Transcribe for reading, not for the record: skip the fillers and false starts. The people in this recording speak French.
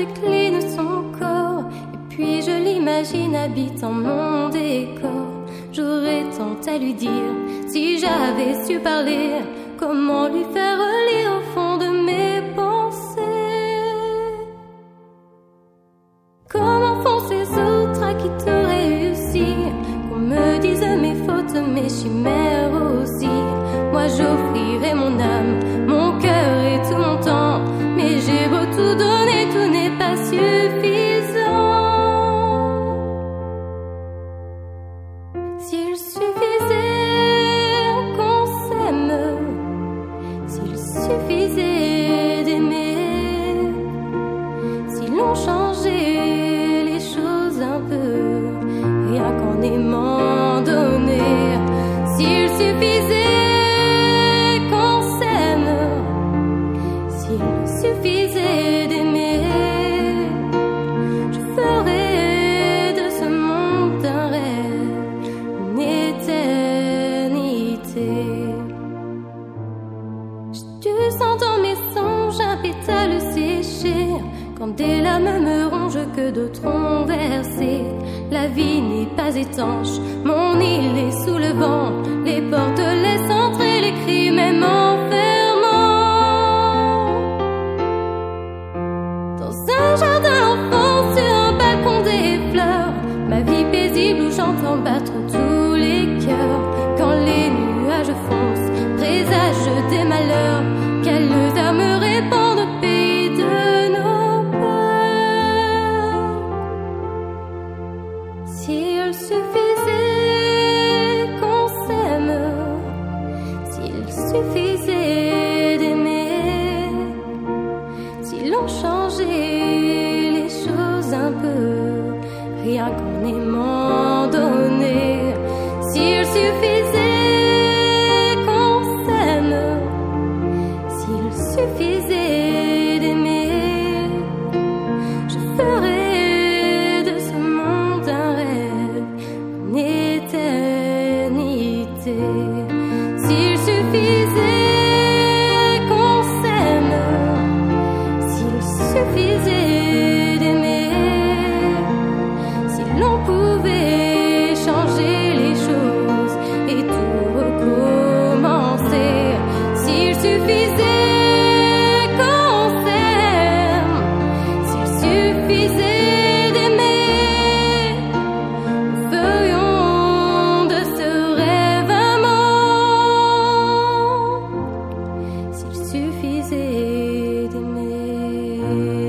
décline son corps, et puis je l'imagine habitant mon décor. J'aurais tant à lui dire, si j'avais su parler, comment lui faire lire au fond de mes pensées. Comment font ces autres à qui t'aurais réussi, qu'on me dise mes fautes, mes chimères aussi. Moi j'offrirai mon âme, mon cœur et tout mon temps, mais j'ai beau tout donner, tout n'est pas suffisant. S'il suffisait qu'on s'aime, s'il suffisait d'aimer, si l'on changeait les choses un peu, rien qu'en aimant donner. S'il suffisait qu'on s'aime, s'il suffisait d'aimer, je ferais de ce monde un rêve, une éternité. J'ai du sang dans mes songes, un pétale séché, quand des larmes me rongent que d'autres ont versé. La vie n'est pas étanche, mon île est sous le vent, les portes laissent entrer les cris même en fermant. Dans un jardin enfant, sur un balcon des fleurs, ma vie paisible où j'entends battre tous les cœurs. Quand les nuages foncent, présagent des malheurs, quelles armes répandent au pays de nos peurs. S'il suffisait qu'on s'aime, s'il suffisait d'aimer, si l'on changeait les choses un peu, rien qu'en aimant donner. S'il suffisait qu'on s'aime, s'il suffisait d'aimer, je ferais de ce monde un rêve, une éternité. S'il suffisait qu'on s'aime, s'il suffisait d'aimer, si l'on pouvait changer les choses et tout recommencer. S'il suffisait qu'on s'aime, s'il suffisait d'aimer, nous ferions de ce rêve un monde. S'il suffisait d'aimer.